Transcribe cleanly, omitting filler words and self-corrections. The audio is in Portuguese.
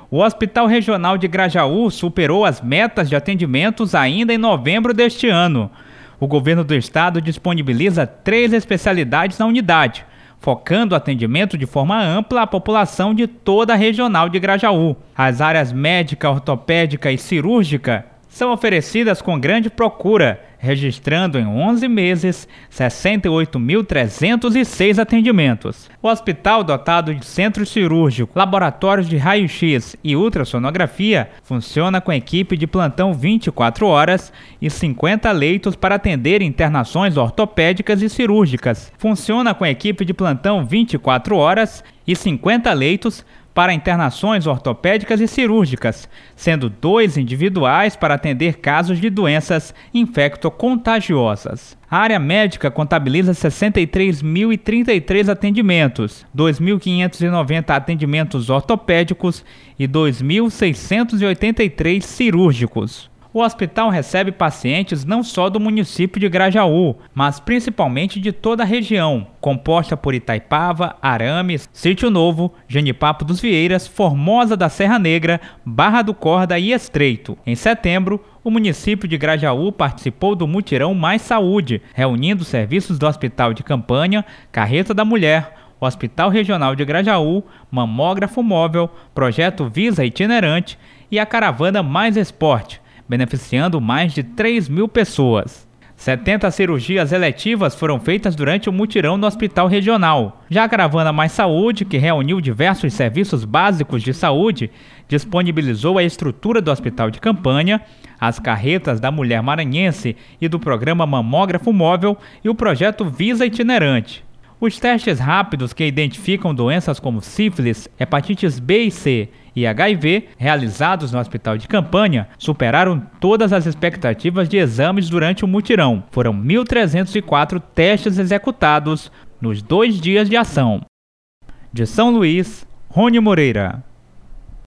O Hospital Regional de Grajaú superou as metas de atendimentos ainda em novembro deste ano. O governo do estado disponibiliza 3 especialidades na unidade, focando o atendimento de forma ampla à população de toda a regional de Grajaú. As áreas médica, ortopédica e cirúrgica são oferecidas com grande procura, registrando em 11 meses 68.306 atendimentos. O hospital, dotado de centro cirúrgico, laboratórios de raio-x e ultrassonografia, funciona com equipe de plantão 24 horas e 50 leitos para atender internações ortopédicas e cirúrgicas. Funciona com equipe de plantão 24 horas e 50 leitos para internações ortopédicas e cirúrgicas, sendo 2 individuais para atender casos de doenças infecto-contagiosas. A área médica contabiliza 63.033 atendimentos, 2.590 atendimentos ortopédicos e 2.683 cirúrgicos. O hospital recebe pacientes não só do município de Grajaú, mas principalmente de toda a região, composta por Itaipava, Arames, Sítio Novo, Genipapo dos Vieiras, Formosa da Serra Negra, Barra do Corda e Estreito. Em setembro, o município de Grajaú participou do mutirão Mais Saúde, reunindo serviços do Hospital de Campanha, Carreta da Mulher, Hospital Regional de Grajaú, Mamógrafo Móvel, Projeto Visa Itinerante e a Caravana Mais Esporte, beneficiando mais de 3.000 pessoas. 70 cirurgias eletivas foram feitas durante o mutirão no Hospital Regional. Já a Caravana Mais Saúde, que reuniu diversos serviços básicos de saúde, disponibilizou a estrutura do Hospital de Campanha, as carretas da Mulher Maranhense e do programa Mamógrafo Móvel e o projeto Visa Itinerante. Os testes rápidos que identificam doenças como sífilis, hepatites B e C e HIV, realizados no Hospital de Campanha, superaram todas as expectativas de exames durante o mutirão. Foram 1.304 testes executados nos 2 dias de ação. De São Luís, Rony Moreira.